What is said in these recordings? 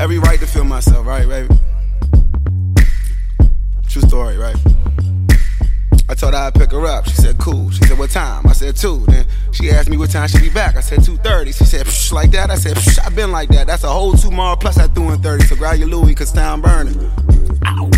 every right to feel myself, right, baby? True story, right? I told her I'd pick her up. She said, cool. She said, what time? I said, 2. Then she asked me what time she'd be back. I said, 2:30. She said, psh, like that? I said, psh, I've been like that. That's a whole 2 more plus I threw in 30. So grab your Louis, cause town burning. Ow.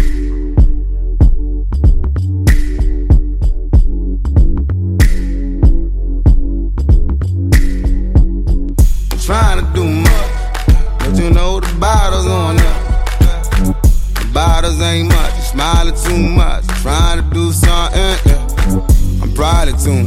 Trying to do much, but you know the bottles on there. The bottles ain't much, you smiling too much. Trying to do something, yeah. I'm probably too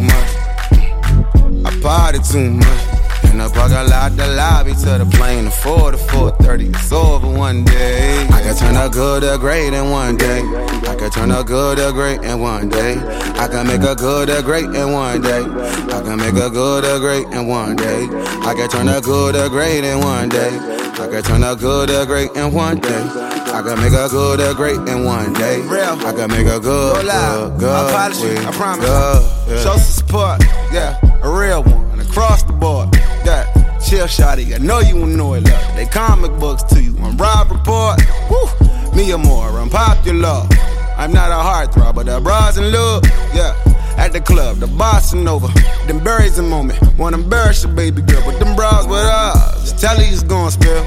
much. I party too much. In the parking lot, the lobby to the plane, the 4 to 4:30. It's over one day. I can turn a good to great in one day. I can turn a good to great in one day. I can make a good to great in one day. I can make a good to great in one day. I can turn a good to great in one day. I can turn a good to great in one day. I can make a good to great in one day. Real. I can make a good, good. Apology, I promise. Yeah. Show some support, yeah, a real one across the board. Yeah, chill, shawty, I know you won't know it, love. They comic books to you, I'm Rob Report. Woo, me and more, I'm popular. I'm not a heartthrob, but the bras and love, yeah. At the club, the bossing over, them berries a moment. Wanna embarrass your baby girl, but them bras with us. Tell her he's gon' spill.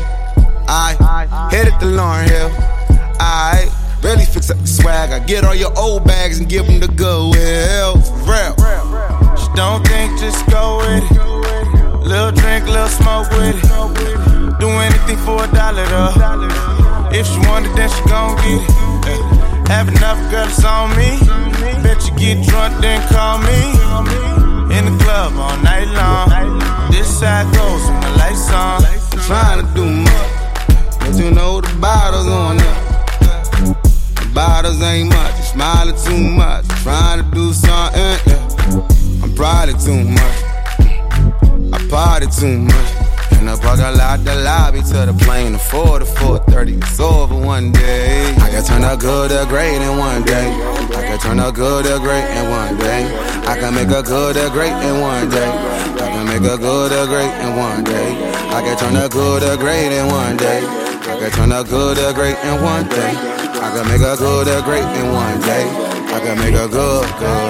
I headed to Lauryn Hill. I really fix up the swag. I get all your old bags and give them the goodwill. Real. She don't think, just go with it. Little drink, little smoke with it. Do anything for $1 though. If she want it, then she gon' get it. Have enough, girl, it's on me. Bet you get drunk, then call me. In the club all night long. This side goes when the lights on. Trying to do much, but you know the bottles on there. The bottles ain't much, you smiling too much. Trying to do something, yeah. I'm probably too much. I party too much. In the parking lot, the lobby to the plane, the 4 to 4:30. It's over one day. I can turn a good to great in one day. I can turn a good to great in one day. I can make a good to great in one day. I can make a good to great in one day. I can turn a good to great in one day. I can turn a good to great in one day. I can make a good to great in one day. I can make a good.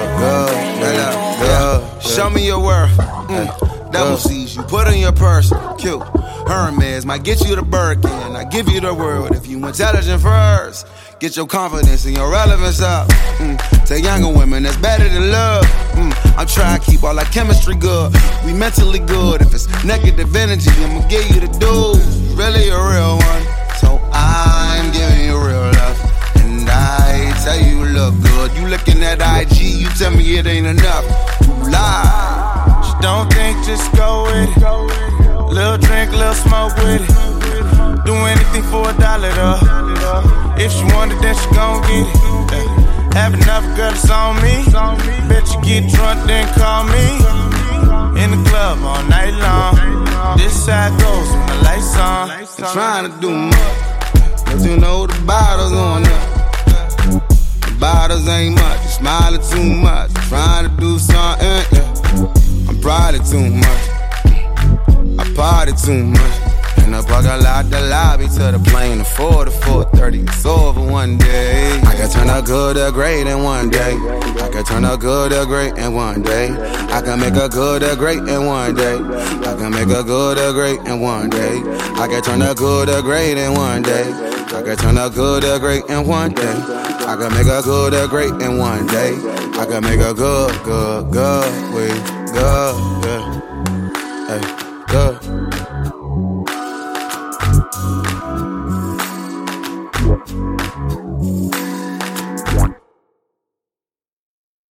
Show me your worth. Double C's, you put in your purse. Cute. Hermes might get you the Birkin. I give you the world if you intelligent first. Get your confidence and your relevance up. To younger women, that's better than love. I'm trying to keep all our chemistry good. We mentally good. If it's negative energy, I'ma give you the dude. Really a real one. So I'm giving you real love. And I tell you look good. You looking at IG, you tell me it ain't enough. You lie. Don't think, just go with it. Little drink, little smoke with it. Do anything for $1 though. If she want it, then she gon' get it. Have enough, girl, it's on me. Bet you get drunk, then call me. In the club all night long. This side goes when the lights on. I'm trying to do much, but you know the bottles on there. The bottles ain't much, you smiling too much. Trying to do something, yeah. I'm probably too much. I party too much. In the parking lot, the lobby to the plane, the 4 to 4:30. It's over one day. I can turn a good to great in one day. I can turn a good to great in one day. I can make a good to great in one day. I can make a good to great in one day. I can turn a good to great in one day. I can turn a good to great in one day. I can make a good to great in one day. I can make a good, we good.